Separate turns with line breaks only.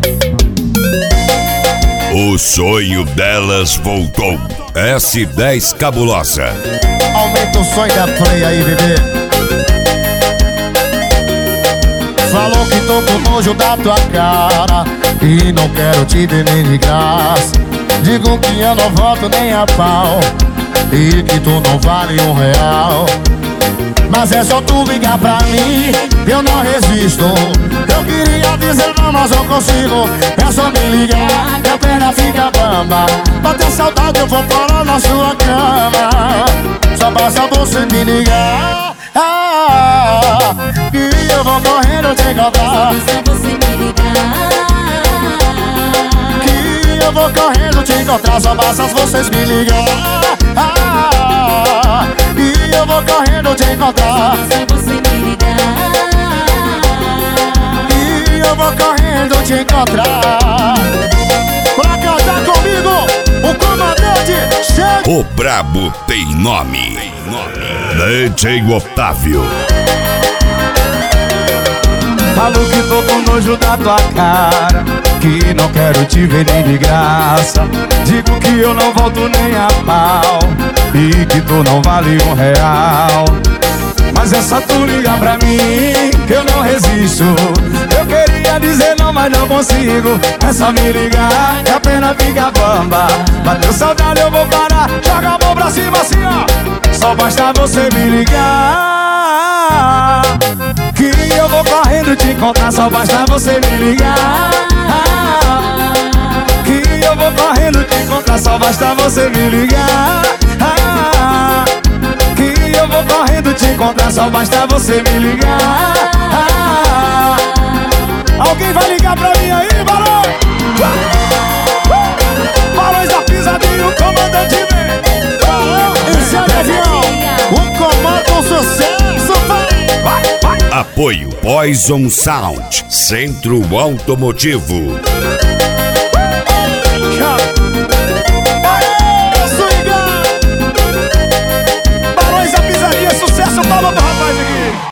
O sonho delas voltou. S10 Cabulosa.
Aumenta o som da play aí, bebê. Falou que tô com nojo da tua cara e não quero te ver nem de graça. Digo que eu não volto nem a pau e que tu não vale R$1. Mas é só tu ligar pra mim, eu não resisto. Eu queria dizer não, mas não consigo. É só me ligar, que a perna fica bamba. Bater saudade eu vou parar na sua cama. Só basta você me ligar, que eu vou correndo te encontrar.
Só você me ligar,
Que eu vou correndo te encontrar. Só basta vocês me ligar, que eu vou correndo te encontrar.
só você me ligar.
E eu vou correndo te encontrar. Pra cantar comigo, o comandante chega.
O brabo tem nome. DJ Otávio.
Falo que tô com nojo da tua cara, que não quero te ver nem de graça. Digo que eu não volto nem a pau e que tu não vale R$1. Mas é só tu ligar pra mim, que eu não resisto. Eu queria dizer não, mas não consigo. É só me ligar, que a pena fica bamba. Bateu saudade eu vou parar, joga a mão pra cima assim ó. Só basta você me ligar, que eu vou correndo te encontrar. Só basta você me ligar, que eu vou correndo te encontrar. Só basta você me ligar, que eu vou correndo te encontrar. Só basta você me ligar. Alguém vai ligar pra mim aí, Barão? Barões da Pisadinha, o comandante vem. Esse é o avião, o comando sucesso, vai.
Apoio Poison Sound, Centro Automotivo.